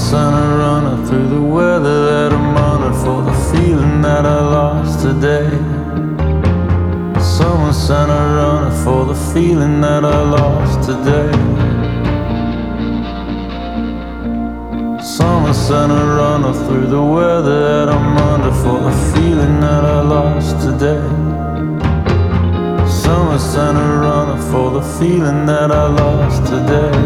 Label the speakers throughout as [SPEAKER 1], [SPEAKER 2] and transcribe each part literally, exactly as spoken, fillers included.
[SPEAKER 1] sent a runner through the weather that I'm under for the feeling that I lost today. Someone sent a runner for the feeling that I lost today. Someone sent a runner through the weather that I'm under for the feeling that I lost today. Someone sent a runner for the feeling that I lost today.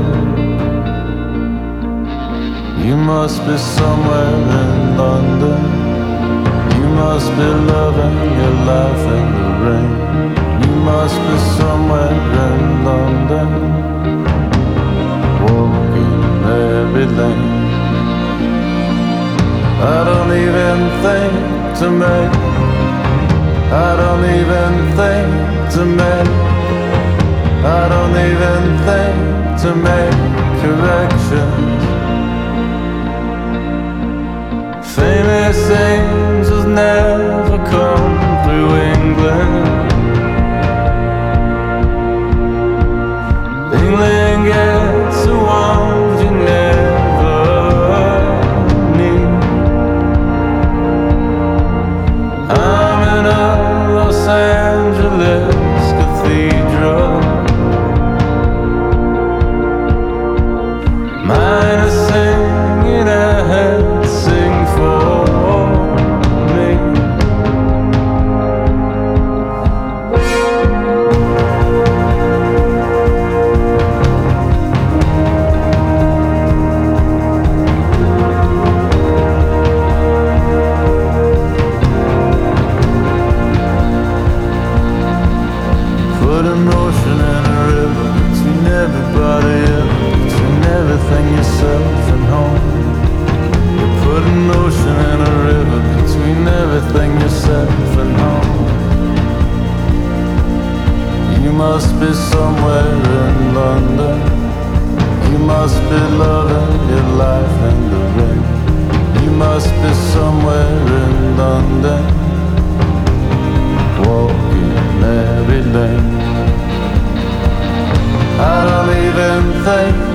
[SPEAKER 1] You must be somewhere in London. You must be loving your life in the rain. You must be somewhere in London, walking every lane. I don't even think to make, I don't even think to make, I don't even think to make corrections. Famous angels never come through England. England gets the ones you never need. I'm in a Los Angeles cathedral. Mine is singing ahead, sing for me. Put emotion in a river between everybody else, between everything yourself and home. You put an ocean in a river between everything yourself and home. You must be somewhere in London. You must be loving your life in the rain. You must be somewhere in London, walking every lane. I don't even think